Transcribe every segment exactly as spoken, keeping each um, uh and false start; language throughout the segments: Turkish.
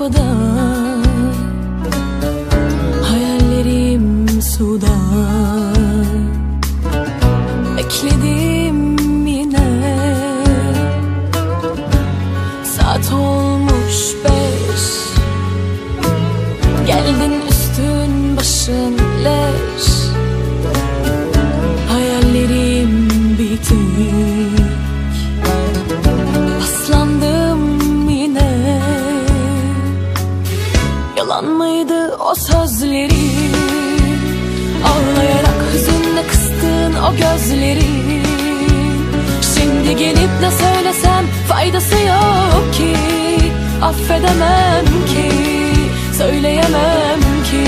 kapıda, hayallerim suda. Bekledim yine, saat olmuş beş. Geldin üstün başın leş, hayallerim bitik. Paslandım yine, yalan mıydı o sözlerin? Ağlayarak hüzünle kıstın o gözlerin. Şimdi gelip ne söylesem faydası yok ki. Affedemem ki, söyleyemem ki.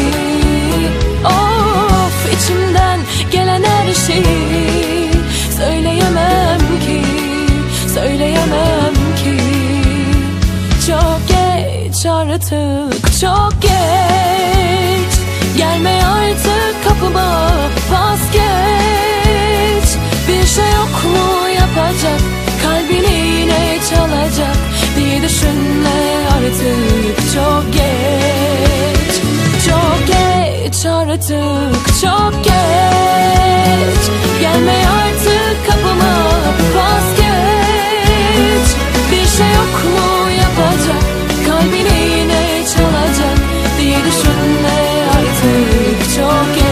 Of, içimden gelen her şeyi söyleyemem ki, söyleyemem ki. Çok geç artık, çok geç. Gelme artık kapıma, vazgeç. Bir şey yok mu yapacak, kalbini yine çalacak diye düşünme artık. Çok geç, çok geç artık, çok geç. Gelme artık kapıma, vazgeç. Bir şey yok mu yapacak, kalbini yine çalacak diye düşünme artık. Çok geç.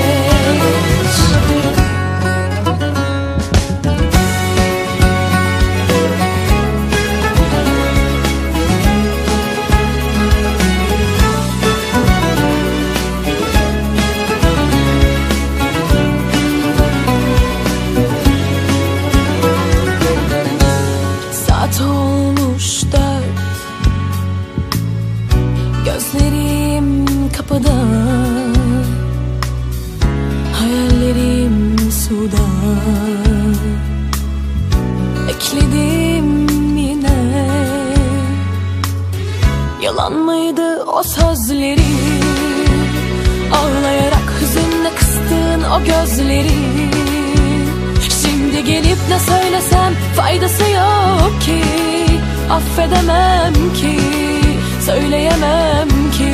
Saat olmuş dört, gözlerim kapıda, hayallerim suda. Bekledim yine, yalan mıydı o sözlerin? Ağlayarak hüzünle kıstın o gözlerin. Şimdi gelip ne söylesem faydası yok ki. Affedemem ki, söyleyemem ki.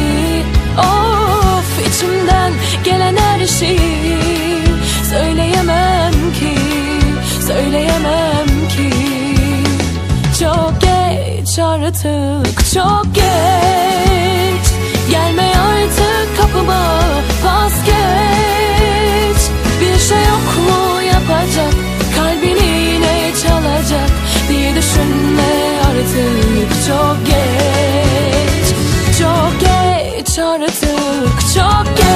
Of, içimden gelen her şeyi söyleyemem ki, söyleyemem ki. Çok geç artık, çok geç. Gelme artık kapıma, vazgeç. Bir şey yok mu yapacak, kalbini yine çalacak diye düşünme artık. Çok geç, çok geç artık, çok geç.